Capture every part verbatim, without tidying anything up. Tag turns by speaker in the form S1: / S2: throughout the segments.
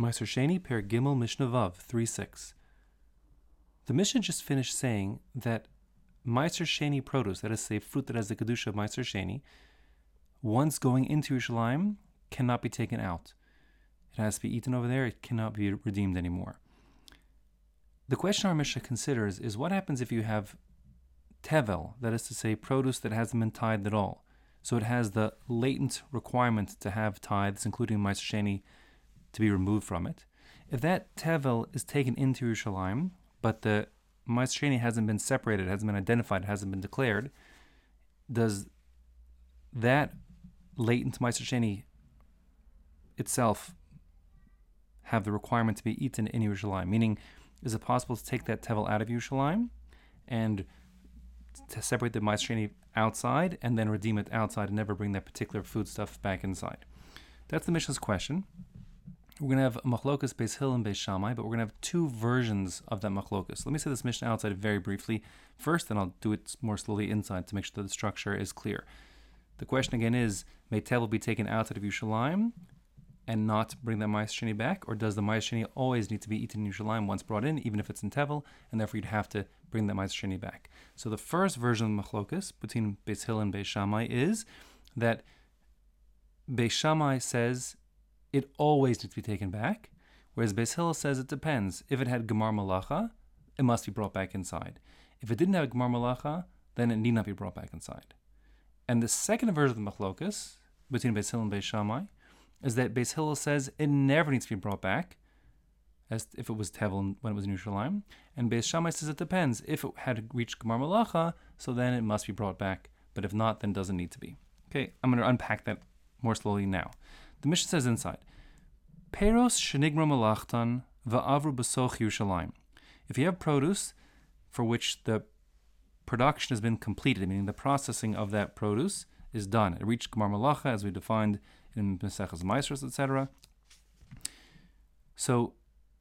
S1: Meiser Sheni Per Gimel Mishnah Vav three six. The Mishnah just finished saying that Meiser Sheni produce, that is, say, fruit that has the kedusha of Meiser Sheni, once going into Yerushalayim, cannot be taken out. It has to be eaten over there. It cannot be redeemed anymore. The question our Mishnah considers is what happens if you have tevel, that is to say, produce that hasn't been tithed at all. So it has the latent requirement to have tithes, including Meiser Sheni, to be removed from it. If that tevel is taken into Yerushalayim, but the Meiser Sheni hasn't been separated, hasn't been identified, hasn't been declared, does that latent Meiser Sheni itself have the requirement to be eaten in Yerushalayim? Meaning, is it possible to take that tevel out of Yerushalayim and to separate the Meiser Sheni outside and then redeem it outside and never bring that particular foodstuff back inside? That's the Mishnah's question. We're going to have Machlokas Beis Hillel and Beis Shammai, but we're going to have two versions of that Machlokas. Let me say this Mishnah outside very briefly first, and I'll do it more slowly inside to make sure that the structure is clear. The question again is, may tevel be taken outside of Yerushalayim and not bring that Meiser Sheni back, or does the Meiser Sheni always need to be eaten in Yerushalayim once brought in, even if it's in tevel, and therefore you'd have to bring that Meiser Sheni back? So the first version of the Machlokas between Beis Hillel and Beis Shammai is that Beis Shammai says it always needs to be taken back, whereas Beis Hillel says it depends. If it had Gemar Malacha, it must be brought back inside. If it didn't have Gemar Malacha, then it need not be brought back inside. And the second version of the Machlokas between Beis Hillel and Beis Shammai is that Beis Hillel says it never needs to be brought back, as if it was tevel when it was in Yerushalayim, and Beis Shammai says it depends. If it had reached Gemar Malacha, so then it must be brought back, but if not, then it doesn't need to be. Okay, I'm going to unpack that more slowly now. The Mishnah says inside, Peros shenigra malachtan va'avru b'soch Yerushalayim. If you have produce for which the production has been completed, meaning the processing of that produce is done, it reached Gemar Malacha, as we defined in Maseches Maasros, et cetera. So,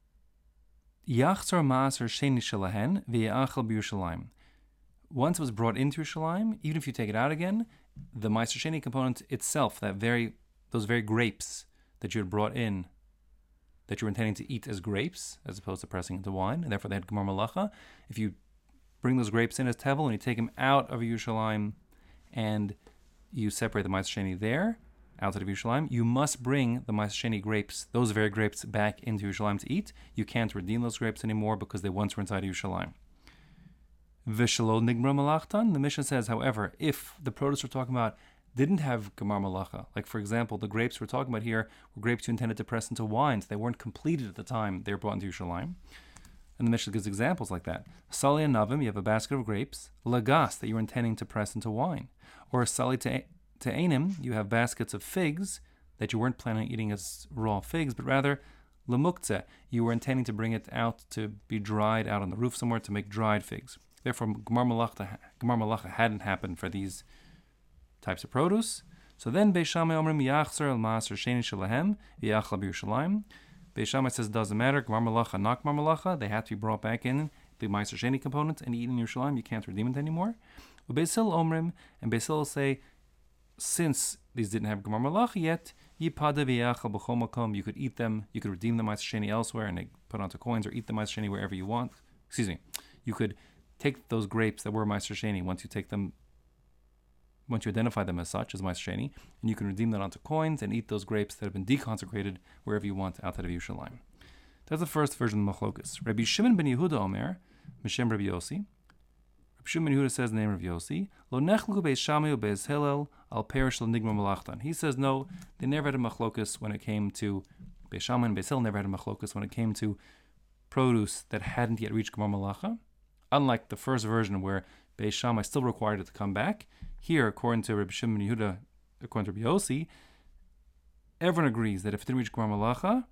S1: Yachzor Maaser Sheni Shalahen v'yachal b'Yerushalayim. Once it was brought into Yerushalayim, even if you take it out again, the Meiser Sheni component itself, that very those very grapes that you had brought in, that you were intending to eat as grapes, as opposed to pressing into wine, and therefore they had Gemar Malacha. If you bring those grapes in as tevel and you take them out of Yerushalayim and you separate the Meiser Sheni there, outside of Yerushalayim, you must bring the Meiser Sheni grapes, those very grapes, back into Yerushalayim to eat. You can't redeem those grapes anymore because they once were inside Yerushalayim. V'shelo nigmar malachtan. The Mishnah says, however, if the produce we're talking about didn't have Gemar Malacha, like for example, the grapes we're talking about here were grapes you intended to press into wines, they weren't completed at the time they were brought into Yerushalayim. And the Mishnah gives examples like that. Sali and Navim, you have a basket of grapes. Lagas, that you were intending to press into wine. Or Sali to Einim, you have baskets of figs that you weren't planning on eating as raw figs, but rather Lemuktzeh, you were intending to bring it out to be dried out on the roof somewhere to make dried figs. Therefore, Gemar Malacha, Gemar Malacha hadn't happened for these types of produce. So then Beis Shammai Omrim Yachzer El Maaser Sheni Shalahem V'yachal b'Yerushalayim. Beis Shammai says it doesn't matter, Gemar Malacha, not Gemar Malacha, they have to be brought back in, the Meiser Sheni components, and eaten in Yerushalayim, you can't redeem it anymore. But Beis Hillel Omrim, and Beis Hillel say, since these didn't have Gemar Malacha yet, Yipada V'yachal B'chol Makom, you could eat them, you could redeem the Meiser Sheni elsewhere and they put onto coins, or eat the Meiser Sheni wherever you want. Excuse me. You could take those grapes that were Meiser Sheni, once you take them, once you identify them as such, as Meiser Sheni, and you can redeem them onto coins and eat those grapes that have been deconsecrated wherever you want outside of Yerushalayim. That's the first version of the Machlokas. Rabbi Shimon ben Yehuda Omer, Mishem Rabbi Yossi. Rabbi Shimon ben Yehuda says the name of Yossi, Lo nechlu Beis Shammai u Beis Hillel al perish lo nigmar malachtan. He says no, they never had a Machlokas when it came to, Beis Shammai and Beis Hillel never had a Machlokas when it came to produce that hadn't yet reached Gemar Malacha. Unlike the first version where Beis Shammai still required it to come back, here, according to Rabbi Shimon ben Yehuda, according to Rabbi Yossi, everyone agrees that if it didn't reach Gemar Malacha,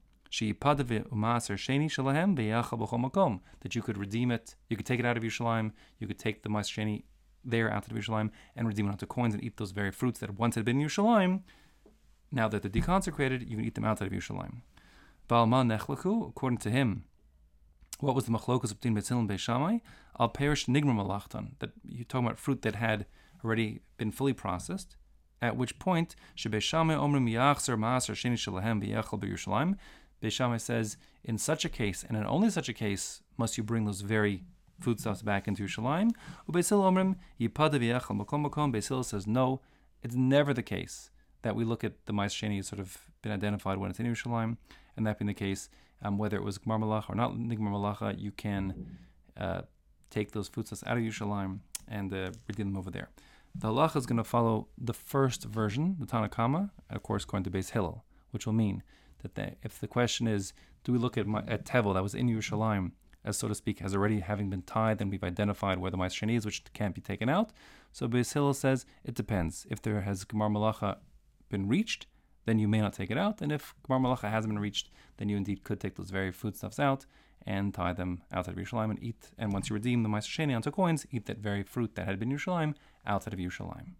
S1: that you could redeem it, you could take it out of Yerushalayim, you could take the Meiser Sheni there out of Yerushalayim and redeem it onto coins and eat those very fruits that once had been in Yerushalayim. Now that they're deconsecrated, you can eat them outside of Yerushalayim. Ba'alma nechlachu, according to him, what was the machlokas between Beis Hillel and Beis Shammai? Al perish nigmar malachtan, that you're talking about fruit that had already been fully processed, at which point, Beis Shammai omrim yachzer maaser sheni shalahem v'yachal b'Yerushalayim. Beis Shammai says, in such a case, and in only such a case, must you bring those very foodstuffs back into Yerushalayim. Beis Hillel omrim yipada v'yechal makom makom. Beis Hillel says, no, it's never the case that we look at the Ma'aser Sheni has sort of been identified when it's in Yerushalayim, and that being the case, um, whether it was Gmar Malacha or not Gmar Malacha, you can uh, take those foodstuffs out of Yerushalayim and uh, redeem them over there. The halacha is going to follow the first version, the Tanna Kama, and of course according to Beis Hillel, which will mean that the, if the question is, do we look at, my, at Tevel that was in Yerushalayim, as so to speak, as already having been tied, then we've identified where the Ma'aser Sheni is, which can't be taken out. So Beis Hillel says it depends. If there has Gmar Malacha been reached, then you may not take it out, and if Gmar Malacha hasn't been reached, then you indeed could take those very foodstuffs out and tie them outside of Yerushalayim and eat. And once you redeem the Ma'aser Sheni onto coins, eat that very fruit that had been Yerushalayim outside of Yerushalayim.